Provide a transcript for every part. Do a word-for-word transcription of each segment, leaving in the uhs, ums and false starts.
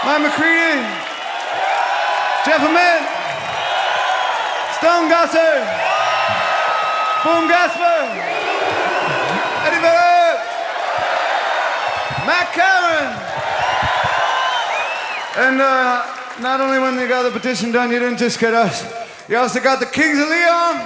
Mike McCready, Jeff Ament, Stone Gossard, Boom Gasper, Eddie Vedder, Matt Cameron. And uh, not only when you got the petition done, you didn't just get us, you also got the Kings of Leon.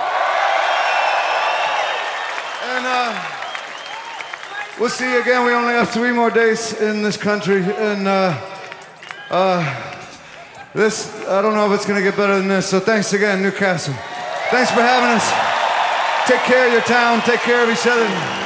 And uh, we'll see you again. We only have three more days in this country. And uh, uh, this, I don't know if it's going to get better than this. So thanks again, Newcastle. Thanks for having us. Take care of your town. Take care of each other.